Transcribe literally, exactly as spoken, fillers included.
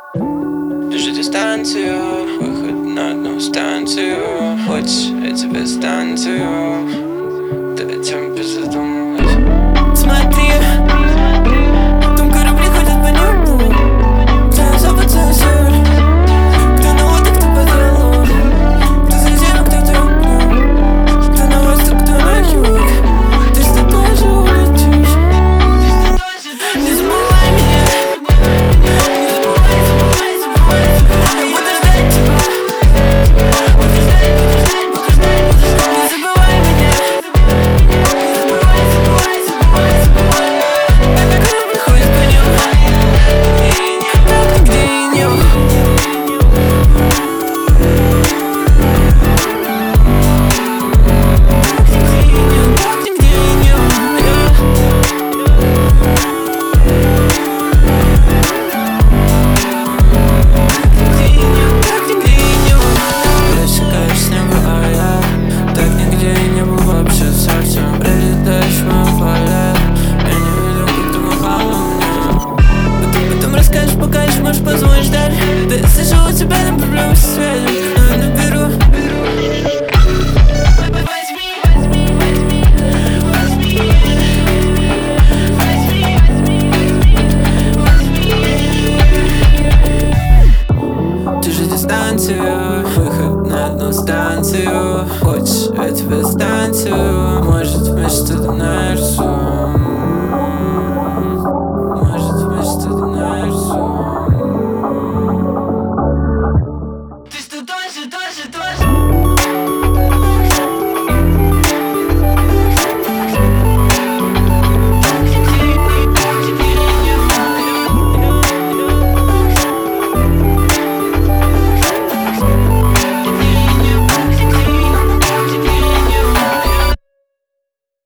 Держи дистанцию, выход на одну станцию. Хочешь, я тебе станцию. Ты о чем призадумалась? Смотри, там корабли ходят по небу. Кто на запад, кто на север, кто на отдых, кто по делу, кто за зиму, кто теплый, кто на восток, кто на юг. Ты с тобой же улетишь. Не забывай меня, не забывай, забывай, забывай. Я буду ждать тебя, буду ждать, буду ждать, буду ждать, буду ждать. Не забывай меня, не забывай, забывай, забывай, забывай. Корабли ходят по небу, так нигде и не было. Можешь позвонить дальше. Да я слышал, у тебя там проблемы со связью. Но я наберу. Возьми, возьми, возьми, возьми, возьми, возьми. Держи дистанцию, выход на одну станцию. Хочешь, я тебе станцию. Может, вместе туда.